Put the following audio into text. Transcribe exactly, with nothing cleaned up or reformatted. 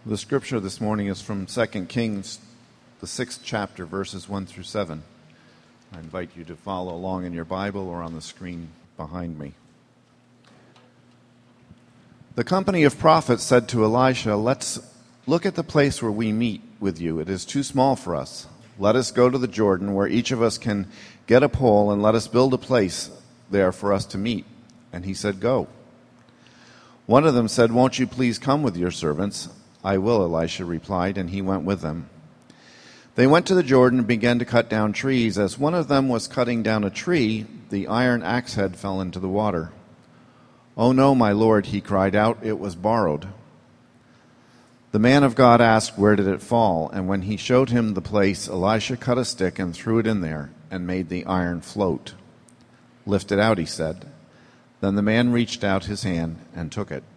The scripture this morning is from Second Kings, the sixth chapter, verses one through seven. I invite you to follow along in your Bible or on the screen behind me. The company of prophets said to Elisha, "Let's look at the place where we meet with you. It is too small for us. Let us go to the Jordan, where each of us can get a pole, and let us build a place there for us to meet." And he said, "Go." One of them said, "Won't you please come with your servants?" "I will," Elisha replied, and he went with them. They went to the Jordan and began to cut down trees. As one of them was cutting down a tree, the iron axe head fell into the water. "Oh no, my lord," he cried out, "it was borrowed." The man of God asked, "Where did it fall?" And when he showed him the place, Elisha cut a stick and threw it in there and made the iron float. "Lift it out," he said. Then the man reached out his hand and took it.